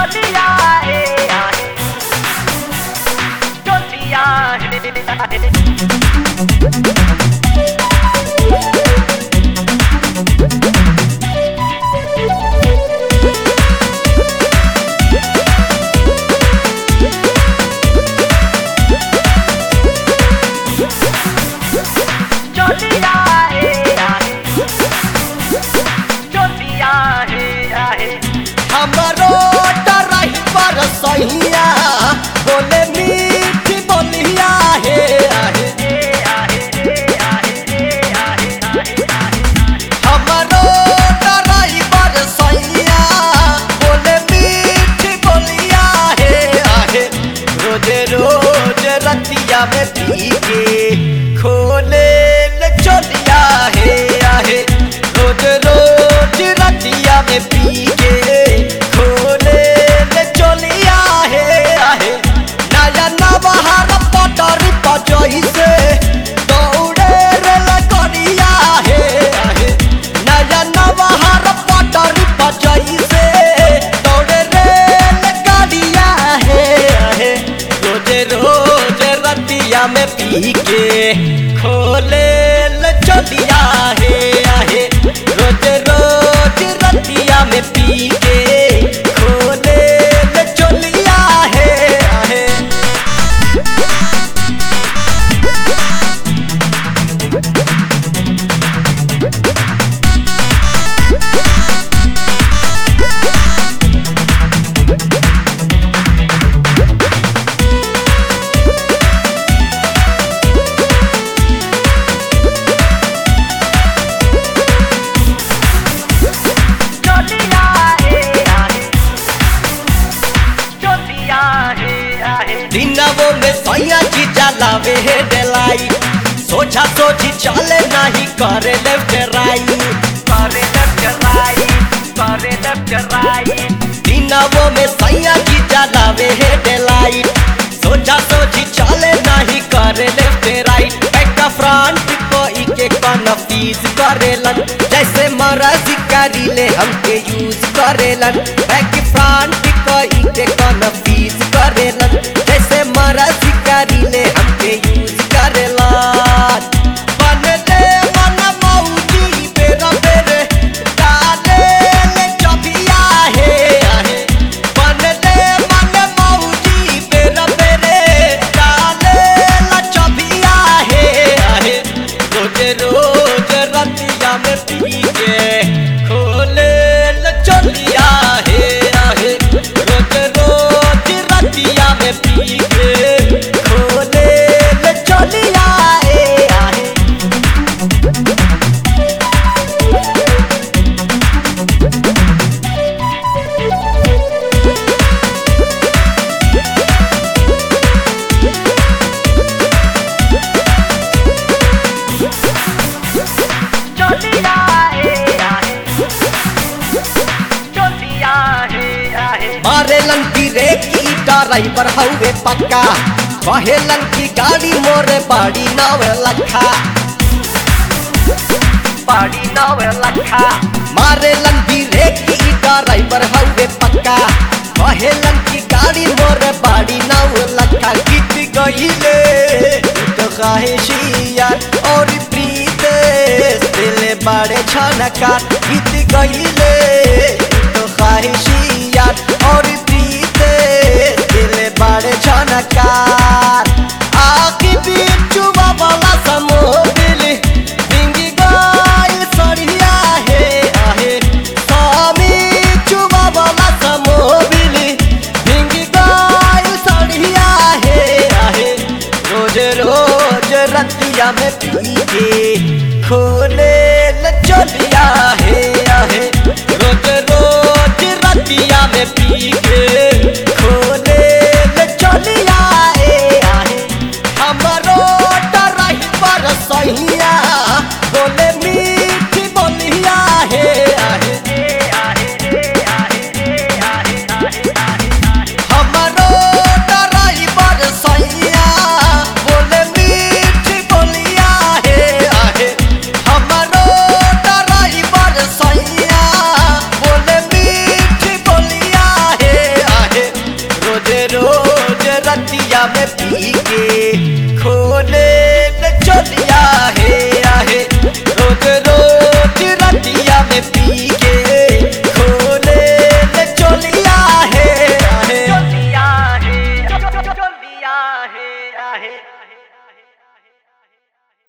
चलिया हे आहे चलिया हे हमरो डराई पर सहिया बोले मीठी बोलिया हे हमरो डराई पर सहिया बोले मीठी बोलिया हे रोज रोज रतिया में पी के खोले ले चलिया हे रोज रोज रतिया में पी के खोले ले चलिया हे नया नबहार पटरी पजही से दौड़े रे लगरिया हे नया नबहार पटरी पजही से दौड़े रे लगरिया हे रोज रोज रतिया में पी के खोले ले चलिया हे रोज रोज रतिया में पी के खोले ले चलिया हे दिनवो में सैया जी जलावे हे डेलाई सोचा सोची चले नहीं करे लेफ्ट राइट दिनवो में सैया जी जलावे हे डेलाई सोचा सोची चले नहीं करे लेफ्ट राइट बैक फ्रंट को इके कन्फ्यूज करेलन जैसे मर्जी करी ले हमके यूज करेलन बैक फ्रंट को इके कन्फ्यूज करेलन जैसे मर्जी करी ले हमके यूज करेलन बनले मन मौजी बेरा बेरे डाले ले चबिया हे बनले मन मौजी बेरा बेरे डाले ला चबिया हे रोज रोज रतिया में पी के खोले ले चलिया हे रोज रोज रतिया में पी के खोले ले चलिया हे मारेलन की रे की ड्राइवर हवे पक्का कहेलन की गाड़ी मोरे बाड़ी नवे लखा मारेलन की रे की ड्राइवर हवे पक्का कहेलन की गाड़ी मोरे बाड़ी नवे लखा गीत गईले तो खाहिशिया और प्रीत दिल बड़े छनका गीत गईले तो खाहिशिया और प्रीत दिल बड़े छनकार आखी बीचुआ वाला समोबिल डिंगी गाइल सरिया हे स्वामी चुआ वाला समोबिल डिंगी गाइल सरिया हे रोज रोज रतिया में पी के खोले ले चलिया हे रोज रोज रतिया में पी के खोले ले चलिया हे हमरो डराई पर सहिया बोले मीठी बोलिया हे हमरो डराई पर सहिया बोले मीठी बोलिया पी के खोले न चलिया